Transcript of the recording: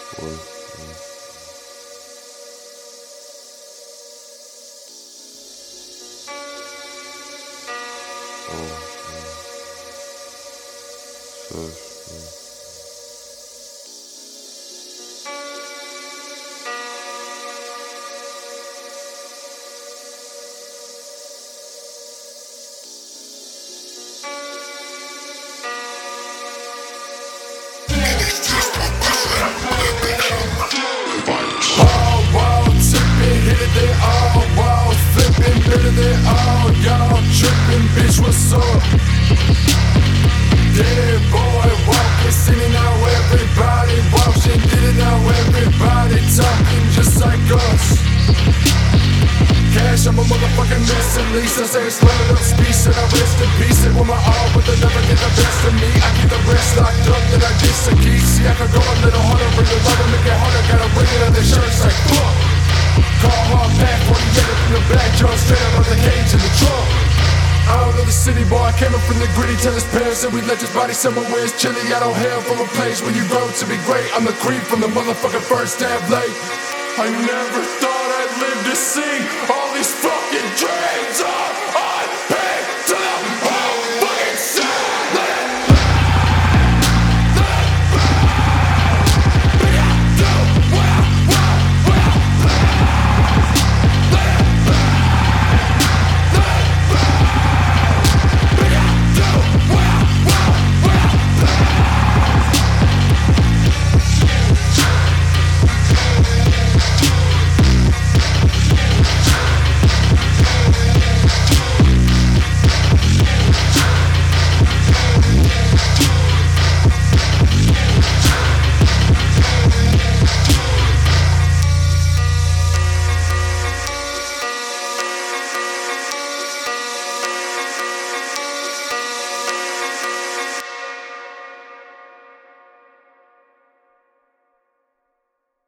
Word. Sus. All walls tipping, hit it, they all walls flipping, hit it, they all y'all tripping, bitch, what's up? Dead boy walking, singing now everybody watching, did it now everybody talking just like us. Cash, I'm a motherfucking mess at least. I say it's loaded up speech and I rest in peace. And with my all, but they'll never get the best of me. I keep the rest locked up, then I get some keys. See, I could go a little harder, bring the lighter, make it harder. Gotta bring it on their shirts like fuck. Call hard pack, 48 from the back, John straight out of the cage in the trunk. I don't know the city boy, I came up from the gritty. Tell his parents that we left his body somewhere where it's chilly. I don't hail from a place where you grow to be great. I'm the creep from the motherfucking first damn late. I never thought I'd live to see all these fucking dreams are